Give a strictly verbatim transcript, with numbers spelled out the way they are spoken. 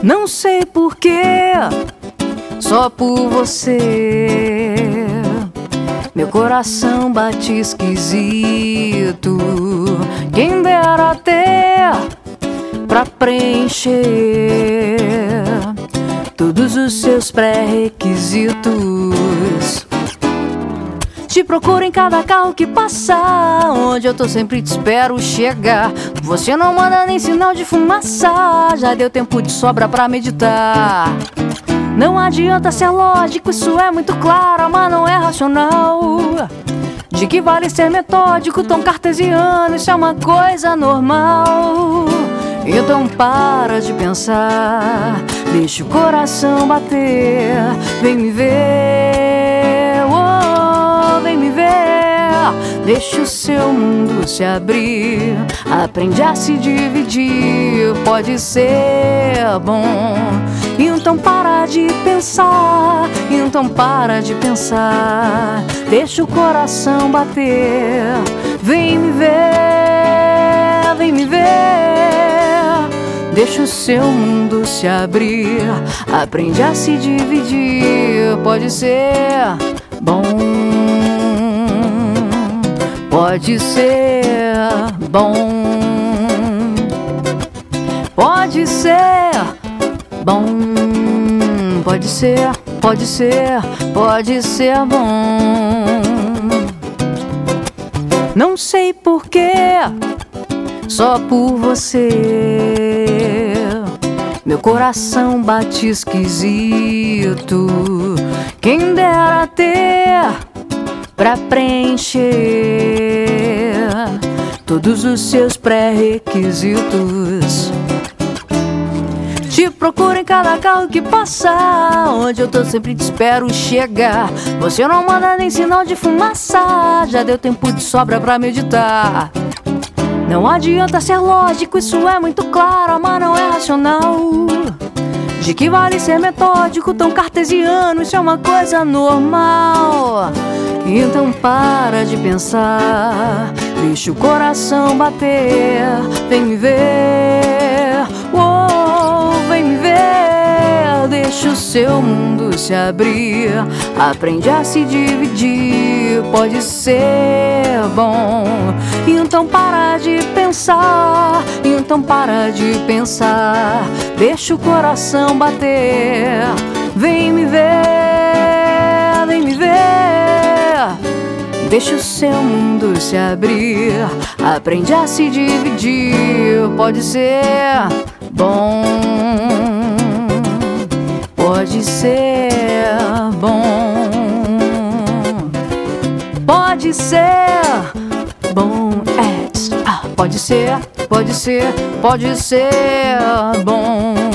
Não sei porquê, só por você meu coração bate esquisito. Quem dera ter pra preencher todos os seus pré-requisitos. Te procuro em cada carro que passar, onde eu tô sempre te espero chegar. Você não manda nem sinal de fumaça, já deu tempo de sobra pra meditar. Não adianta ser lógico, isso é muito claro, mas não é racional. De que vale ser metódico, tão cartesiano, isso é uma coisa normal. Então para de pensar, deixa o coração bater. Vem me ver, oh, vem me ver. Deixa o seu mundo se abrir, aprende a se dividir. Pode ser bom, então para de pensar, então para de pensar. Deixa o coração bater. Vem me ver, vem me ver. Deixa o seu mundo se abrir, aprende a se dividir. Pode ser bom, pode ser bom, pode ser bom, pode ser, pode ser, pode ser bom. Não sei porquê, só por você meu coração bate esquisito. Quem dera ter pra preencher todos os seus pré-requisitos. Te procuro em cada carro que passar, onde eu tô sempre te espero chegar. Você não manda nem sinal de fumaça, já deu tempo de sobra pra meditar. Não adianta ser lógico, isso é muito claro, mas não é racional. De que vale ser metódico, tão cartesiano, isso é uma coisa normal. Então para de pensar, deixa o coração bater. Vem me ver, oh, vem me ver. Deixa o seu mundo se abrir, aprende a se dividir. Pode ser bom, então para de pensar, então para de pensar. Deixa o coração bater. Vem me ver, vem me ver. Deixa o seu mundo se abrir, aprende a se dividir. Pode ser bom, pode ser bom, pode ser bom, é, pode ser, pode ser, pode ser bom.